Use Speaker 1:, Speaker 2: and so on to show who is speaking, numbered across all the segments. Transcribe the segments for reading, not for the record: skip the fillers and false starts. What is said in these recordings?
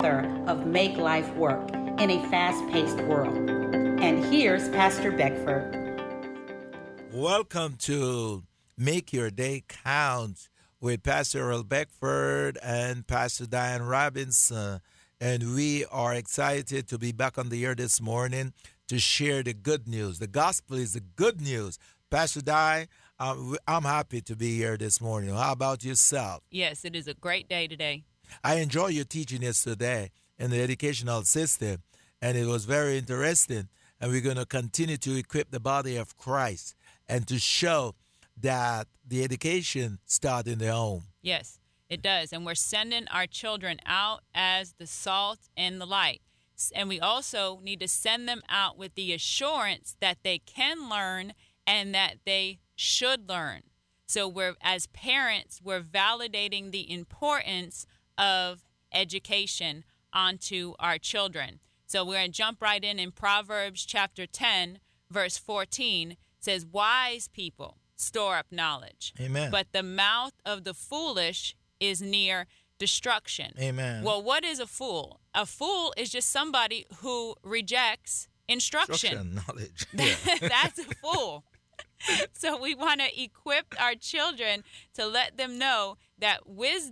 Speaker 1: author of Make Life Work in a Fast Paced World. And here's Pastor Beckford.
Speaker 2: Welcome to Make Your Day Count with Pastor Earl Beckford and Pastor Diane Robinson. And we are excited to be back on the air this morning to share the good news. The gospel is the good news. Pastor Di, I'm happy to be here this morning. How about yourself?
Speaker 3: Yes, it is a great day today.
Speaker 2: I enjoy your teaching yesterday in the educational system, and it was very interesting. And we're going to continue to equip the body of Christ and to show that the education starts in the home.
Speaker 3: Yes, it does. And we're sending our children out as the salt and the light. And we also need to send them out with the assurance that they can learn and that they should learn. So as parents, we're validating the importance of education onto our children. So we're going to jump right in Proverbs chapter 10, verse 14, says, wise people store up knowledge.
Speaker 2: Amen.
Speaker 3: But the mouth of the foolish is near destruction.
Speaker 2: Amen.
Speaker 3: Well, what is a fool? A fool is just somebody who rejects instruction.
Speaker 2: Knowledge.
Speaker 3: That's a fool. So we want to equip our children to let them know that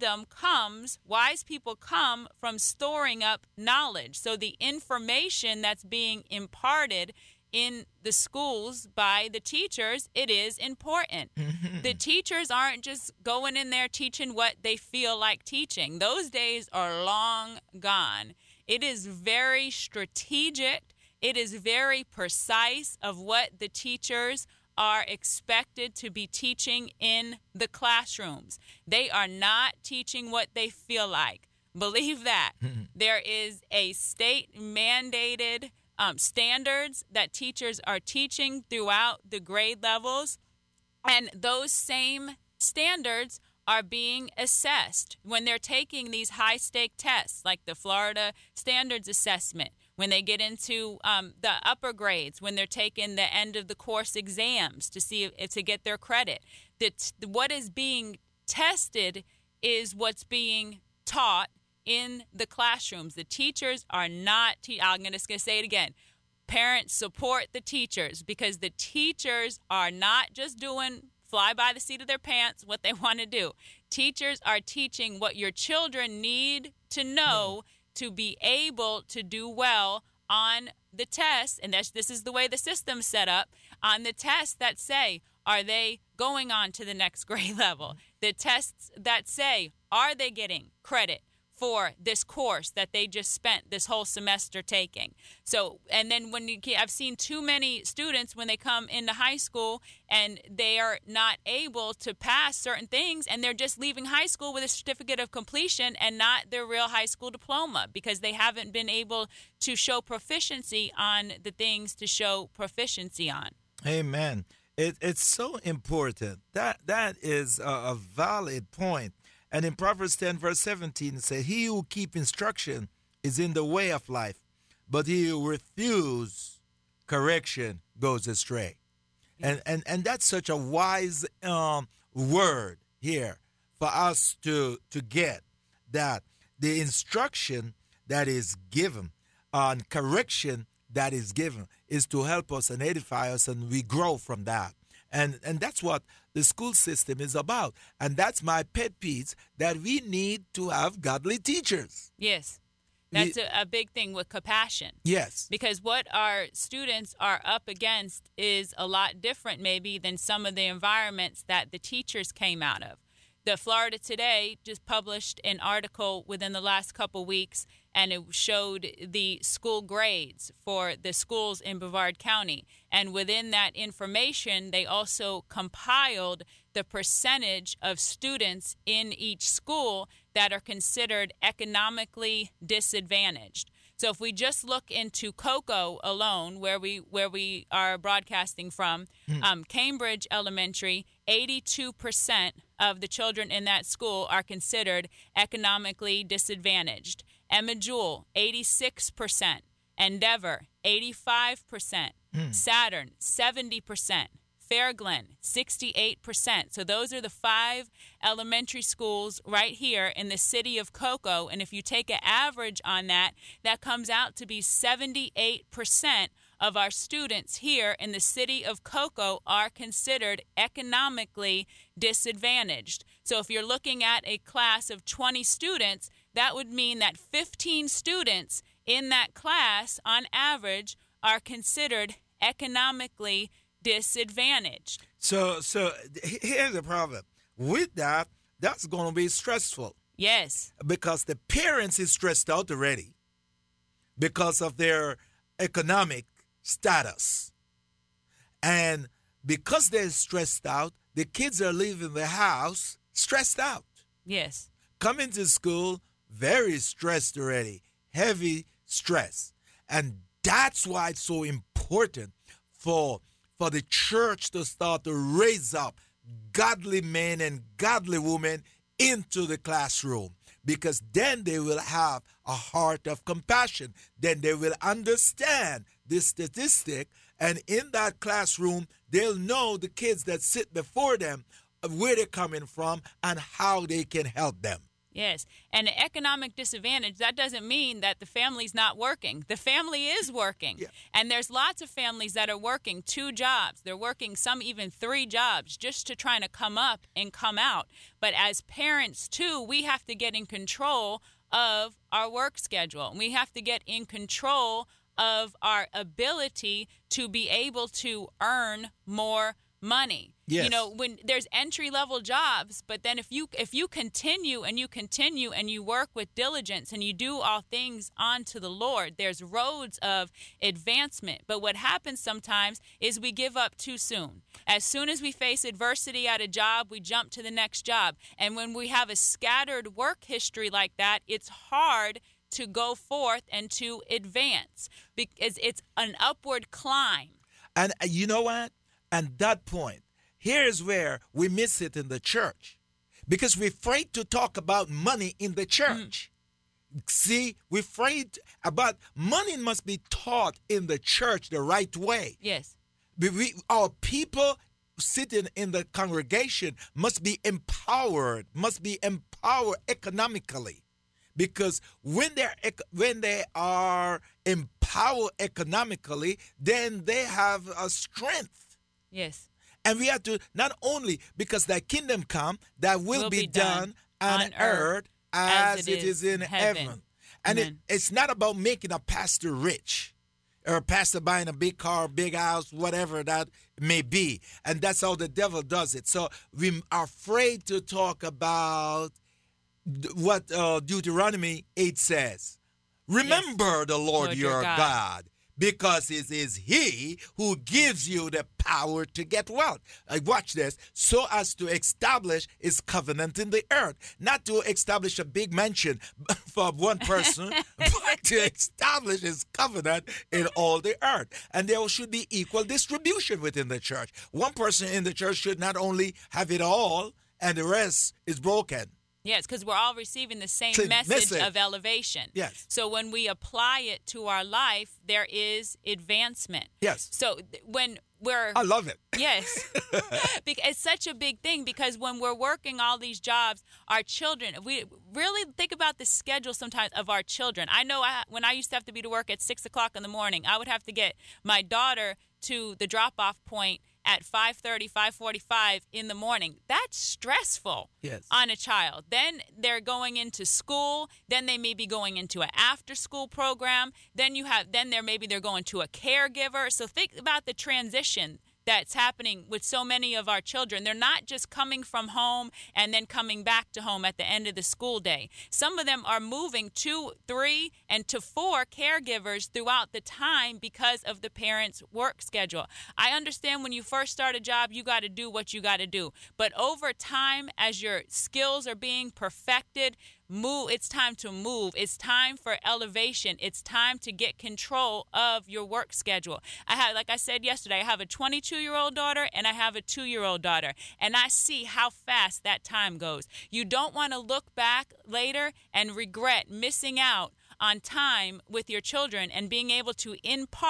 Speaker 3: wise people come from storing up knowledge. So the information that's being imparted in the schools by the teachers, it is important. The teachers aren't just going in there teaching what they feel like teaching. Those days are long gone. It is very strategic. It is very precise of what the teachers are expected to be teaching in the classrooms. They are not teaching what they feel like. Believe that. There is a state mandated standards that teachers are teaching throughout the grade levels, and those same standards are being assessed when they're taking these high-stake tests like the Florida Standards Assessment, when they get into the upper grades, when they're taking the end of the course exams to get their credit. What is being tested is what's being taught in the classrooms. The teachers are not, I'm going to say it again, parents support the teachers, because the teachers are not just doing fly by the seat of their pants what they want to do. Teachers are teaching what your children need to know to be able to do well on the tests, and this is the way the system's set up, on the tests that say, are they going on to the next grade level? The tests that say, are they getting credit for this course that they just spent this whole semester taking? So, and then I've seen too many students when they come into high school and they are not able to pass certain things, and they're just leaving high school with a certificate of completion and not their real high school diploma, because they haven't been able to show proficiency on the things to show proficiency on.
Speaker 2: Amen. It's so important. That is a valid point. And in Proverbs 10, verse 17, it says, he who keep instruction is in the way of life, but he who refuse correction goes astray. And that's such a wise word here for us to get, that the instruction that is given and correction that is given is to help us and edify us, and we grow from that. And that's what the school system is about. And that's my pet peeve, that we need to have godly teachers.
Speaker 3: Yes. That's a big thing with compassion.
Speaker 2: Yes.
Speaker 3: Because what our students are up against is a lot different maybe than some of the environments that the teachers came out of. The Florida Today just published an article within the last couple weeks, and it showed the school grades for the schools in Brevard County. And within that information, they also compiled the percentage of students in each school that are considered economically disadvantaged. So if we just look into Cocoa alone, where we are broadcasting from, Cambridge Elementary, 82% of the children in that school are considered economically disadvantaged. Emma Jewel, 86%. Endeavor, 85%. Saturn, 70%. Fairglen, 68%. So those are the 5 elementary schools right here in the city of Cocoa. And if you take an average on that, that comes out to be 78% of our students here in the city of Cocoa are considered economically disadvantaged. So if you're looking at a class of 20 students, that would mean that 15 students in that class, on average, are considered economically disadvantaged.
Speaker 2: So here's the problem. With that, that's going to be stressful.
Speaker 3: Yes.
Speaker 2: Because the parents is stressed out already because of their economic status. And because they're stressed out, the kids are leaving the house stressed out.
Speaker 3: Yes.
Speaker 2: Coming to school, very stressed already, heavy stress. And that's why it's so important for the church to start to raise up godly men and godly women into the classroom, because then they will have a heart of compassion. Then they will understand this statistic, and in that classroom, they'll know the kids that sit before them, where they're coming from, and how they can help them.
Speaker 3: Yes. And an economic disadvantage, that doesn't mean that the family's not working. The family is working.
Speaker 2: Yeah.
Speaker 3: And there's lots of families that are working 2 jobs. They're working some even 3 jobs just to try to come up and come out. But as parents, too, we have to get in control of our work schedule. We have to get in control of our ability to be able to earn more money.
Speaker 2: Yes.
Speaker 3: You know, when there's entry-level jobs, but then if you continue and you work with diligence and you do all things unto the Lord, there's roads of advancement. But what happens sometimes is we give up too soon. As soon as we face adversity at a job, we jump to the next job. And when we have a scattered work history like that, it's hard to go forth and to advance because it's an upward climb.
Speaker 2: And you know what? And that point, here's where we miss it in the church, because we're afraid to talk about money in the church. See, we're afraid about money must be taught in the church the right way.
Speaker 3: Yes.
Speaker 2: Our people sitting in the congregation must be empowered economically. Because when they are empowered economically, then they have a strength.
Speaker 3: Yes.
Speaker 2: And we have to, not only because thy kingdom come, that will be done on earth as it is in heaven. And it's not about making a pastor rich or a pastor buying a big car, big house, whatever that may be. And that's how the devil does it. So we are afraid to talk about what Deuteronomy 8 says. Remember the Lord your God, because it is he who gives you the power to get wealth. Watch this. So as to establish his covenant in the earth. Not to establish a big mansion for one person, but to establish his covenant in all the earth. And there should be equal distribution within the church. One person in the church should not only have it all and the rest is broken.
Speaker 3: Yes, because we're all receiving the same message of elevation.
Speaker 2: Yes.
Speaker 3: So when we apply it to our life, there is advancement.
Speaker 2: Yes.
Speaker 3: So when we're...
Speaker 2: I love it.
Speaker 3: Yes. It's such a big thing, because when we're working all these jobs, our children, we really think about the schedule sometimes of our children. I know when I used to have to be to work at 6 o'clock in the morning, I would have to get my daughter to the drop-off point at 5:30, 5:45 in the morning. That's stressful on a child. Then they're going into school. Then they may be going into an after-school program. Then they're going to a caregiver. So think about the transition that's happening with so many of our children. They're not just coming from home and then coming back to home at the end of the school day. Some of them are moving 2, 3, and to 4 caregivers throughout the time because of the parents' work schedule. I understand when you first start a job, you got to do what you got to do. But over time, as your skills are being perfected, it's time to move. It's time for elevation. It's time to get control of your work schedule. Like I said yesterday, I have a 22-year-old daughter and I have a 2-year-old daughter, and I see how fast that time goes. You don't want to look back later and regret missing out on time with your children and being able to impart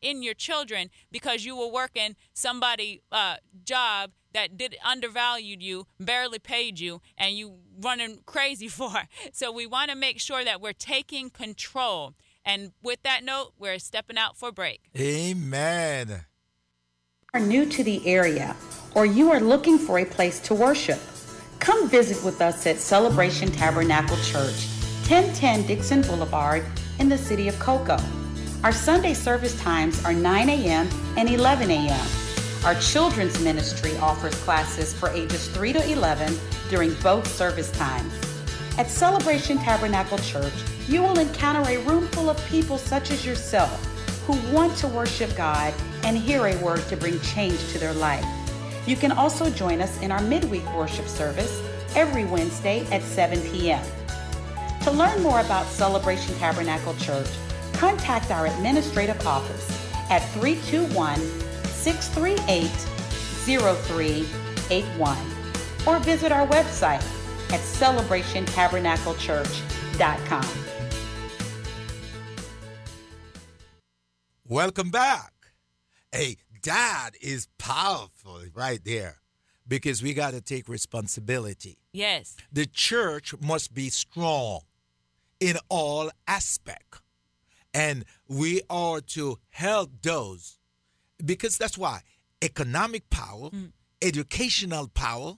Speaker 3: in your children because you were working somebody's job that undervalued you, barely paid you, and you running crazy for. So we want to make sure that we're taking control. And with that note, we're stepping out for break.
Speaker 2: Amen.
Speaker 1: Are new to the area, or you are looking for a place to worship, come visit with us at Celebration Tabernacle Church, 1010 Dixon Boulevard in the city of Cocoa. Our Sunday service times are 9 a.m. and 11 a.m. Our children's ministry offers classes for ages 3 to 11 during both service times. At Celebration Tabernacle Church, you will encounter a room full of people such as yourself who want to worship God and hear a word to bring change to their life. You can also join us in our midweek worship service every Wednesday at 7 p.m. To learn more about Celebration Tabernacle Church, contact our administrative office at 321-638-0381 or visit our website at celebrationtabernaclechurch.com.
Speaker 2: Welcome back. Hey, that is powerful right there because we got to take responsibility.
Speaker 3: Yes.
Speaker 2: The church must be strong in all aspects. And we are to help those because that's why economic power, educational power,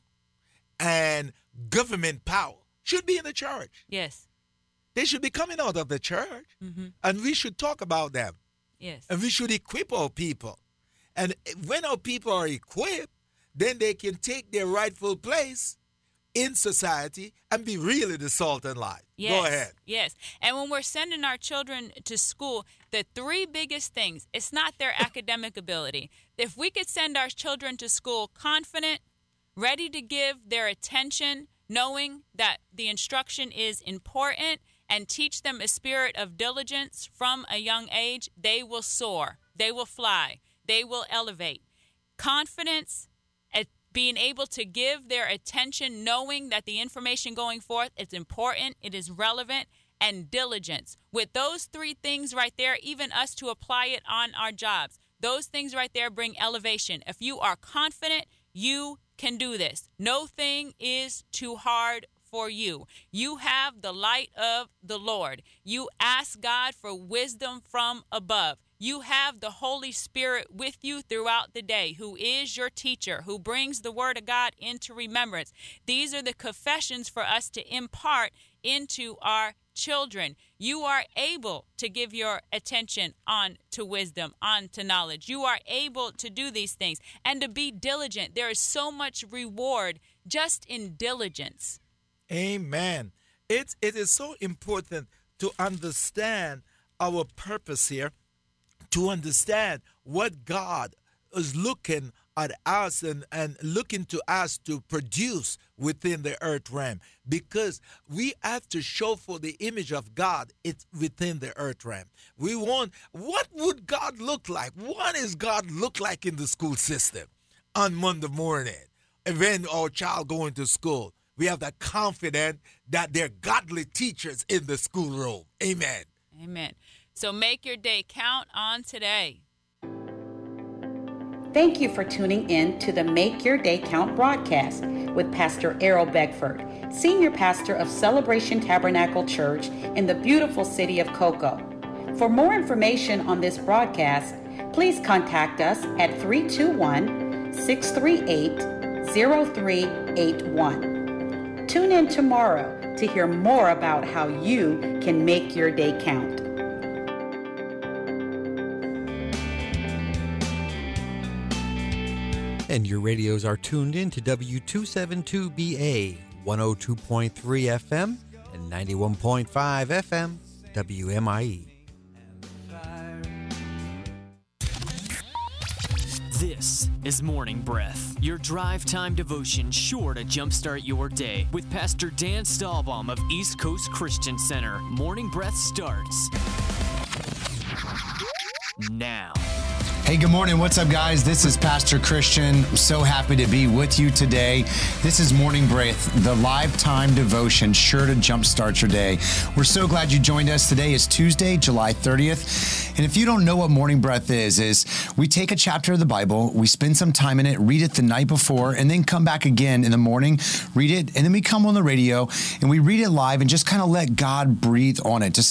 Speaker 2: and government power should be in the church.
Speaker 3: Yes.
Speaker 2: They should be coming out of the church, and we should talk about them.
Speaker 3: Yes.
Speaker 2: And we should equip our people. And when our people are equipped, then they can take their rightful place in society and be really the salt and light.
Speaker 3: Yes,
Speaker 2: Go ahead.
Speaker 3: Yes. And when we're sending our children to school, the three biggest things, it's not their academic ability. If we could send our children to school confident, ready to give their attention, knowing that the instruction is important, and teach them a spirit of diligence from a young age, they will soar. They will fly. They will elevate. Confidence, being able to give their attention, knowing that the information going forth is important, it is relevant, and diligence. With those three things right there, even us to apply it on our jobs, those things right there bring elevation. If you are confident, you can do this. No thing is too hard for you. You have the light of the Lord. You ask God for wisdom from above. You have the Holy Spirit with you throughout the day, who is your teacher, who brings the word of God into remembrance. These are the confessions for us to impart into our children. You are able to give your attention on to wisdom, on to knowledge. You are able to do these things and to be diligent. There is so much reward just in diligence.
Speaker 2: Amen. It is so important to understand our purpose here, to understand what God is looking at us and looking to us to produce within the earth realm, because we have to show for the image of God it's within the earth realm. We want, what would God look like? What does God look like in the school system on Monday morning when our child going to school? We have that confidence that they're godly teachers in the schoolroom. Amen.
Speaker 3: Amen. So make your day count on today.
Speaker 1: Thank you for tuning in to the Make Your Day Count broadcast with Pastor Errol Beckford, Senior Pastor of Celebration Tabernacle Church in the beautiful city of Cocoa. For more information on this broadcast, please contact us at 321-638-0381. Tune in tomorrow to hear more about how you can make your day count.
Speaker 4: And your radios are tuned in to W272BA, 102.3 FM and 91.5 FM, WMIE.
Speaker 5: This is Morning Breath, your drive time devotion sure to jumpstart your day with Pastor Dan Stahlbaum of East Coast Christian Center. Morning Breath starts now.
Speaker 6: Hey, good morning. What's up, guys? This is Pastor Christian. I'm so happy to be with you today. This is Morning Breath, the lifetime devotion sure to jumpstart your day. We're so glad you joined us. Today is Tuesday, July 30th. And if you don't know what Morning Breath is we take a chapter of the Bible, we spend some time in it, read it the night before, and then come back again in the morning, read it, and then we come on the radio and we read it live and just kind of let God breathe on it. Just